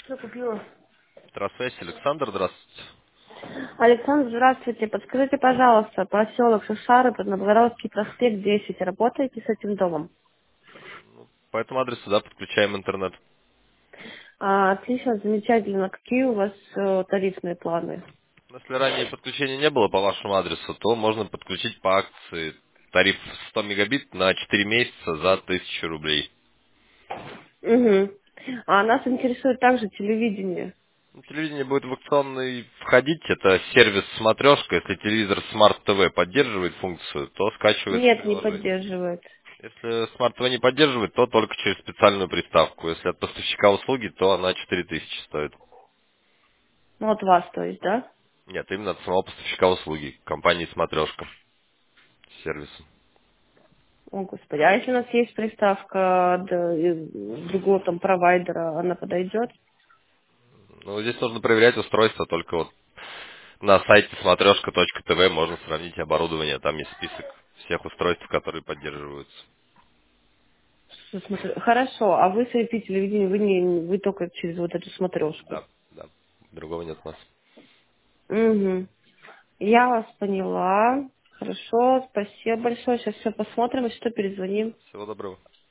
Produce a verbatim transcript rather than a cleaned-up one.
Что купила? Здравствуйте, Александр, здравствуйте. Александр, здравствуйте. Подскажите, пожалуйста, поселок Шишары, под Новгородский проспект десять. Работаете с этим домом? По этому адресу, да, подключаем интернет. А, отлично, замечательно. Какие у вас э, тарифные планы? Если ранее подключения не было по вашему адресу, то можно подключить по акции тариф сто мегабит на четыре месяца за тысячу рублей. Угу. А нас интересует также телевидение. Ну, телевидение будет в акционный входить, это сервис смотрешка. Если телевизор Smart ти ви поддерживает функцию, то скачивается Нет, не приложение. поддерживает. Если Smart ти ви не поддерживает, то только через специальную приставку. Если от поставщика услуги, то она четыре тысячи стоит. Ну, от вас, то есть, да? Нет, именно от самого поставщика услуги, компании Смотрешка, сервиса. О, Господи. А если у нас есть приставка от э, другого там провайдера, она подойдет? Ну, здесь нужно проверять устройство, только вот на сайте смотрешка точка тв можно сравнить оборудование, там есть список всех устройств, которые поддерживаются. Что смотрю- Хорошо, а вы с телевидение, вы не, вы только через вот эту смотрешку. Да, да, другого нет у нас. Угу. Я вас поняла. Хорошо, спасибо большое. Сейчас все посмотрим, и что перезвоним. Всего доброго.